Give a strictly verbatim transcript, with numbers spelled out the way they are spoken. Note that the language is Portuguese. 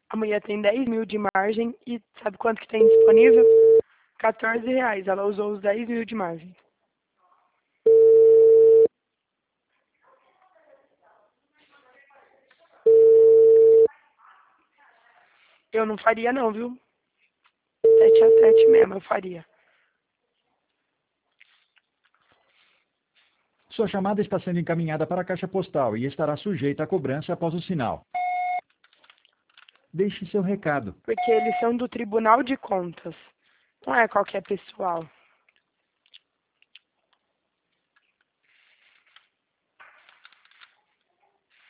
A mulher tem dez mil de margem e sabe quanto que tem disponível? quatorze reais. Ela usou os dez mil de margem. Eu não faria não, viu? Tete a tete mesmo, eu faria. Sua chamada está sendo encaminhada para a caixa postal e estará sujeita a cobrança após o sinal. Deixe seu recado. Porque eles são do Tribunal de Contas. Não é qualquer pessoal.